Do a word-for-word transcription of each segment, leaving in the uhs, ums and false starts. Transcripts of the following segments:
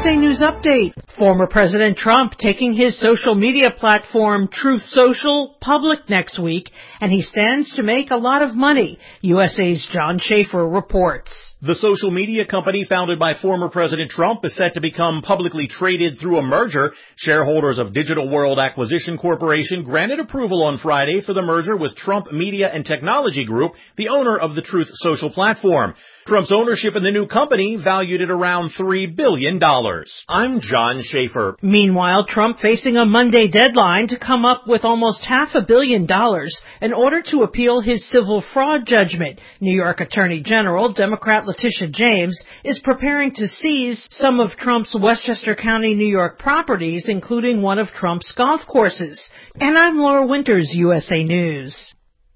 A News Update. Former President Trump taking his social media platform Truth Social public next week, and he stands to make a lot of money. U S A's John Schaefer reports. The social media company founded by former President Trump is set to become publicly traded through a merger. Shareholders of Digital World Acquisition Corporation granted approval on Friday for the merger with Trump Media and Technology Group, the owner of the Truth Social platform. Trump's ownership in the new company valued at around three billion dollars. I'm John Schaefer. Meanwhile, Trump facing a Monday deadline to come up with almost half a billion dollars in order to appeal his civil fraud judgment. New York Attorney General, Democrat Letitia James, is preparing to seize some of Trump's Westchester County, New York properties, including one of Trump's golf courses. And I'm Laura Winters, U S A News.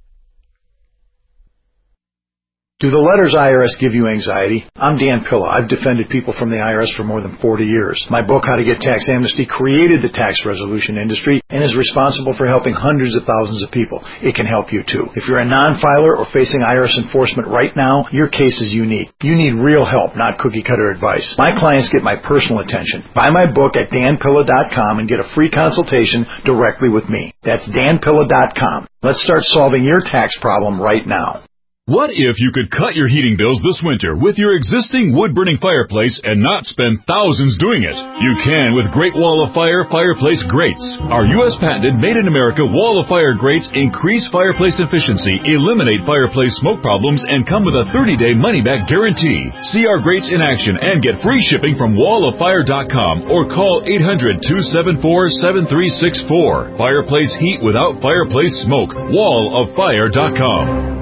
Do the letters I R S give you anxiety? I'm Dan Pilla. I've defended people from the I R S for more than forty years. My book, How to Get Tax Amnesty, created the tax resolution industry and is responsible for helping hundreds of thousands of people. It can help you too. If you're a non-filer or facing I R S enforcement right now, your case is unique. You need real help, not cookie-cutter advice. My clients get my personal attention. Buy my book at dan pilla dot com and get a free consultation directly with me. That's dan pilla dot com. Let's start solving your tax problem right now. What if you could cut your heating bills this winter with your existing wood-burning fireplace and not spend thousands doing it? You can with Great Wall of Fire Fireplace Grates. Our U S patented made-in-America Wall of Fire grates increase fireplace efficiency, eliminate fireplace smoke problems, and come with a thirty-day money-back guarantee. See our grates in action and get free shipping from wall of fire dot com or call eight hundred, two seven four, seven three six four. Fireplace heat without fireplace smoke. wall of fire dot com.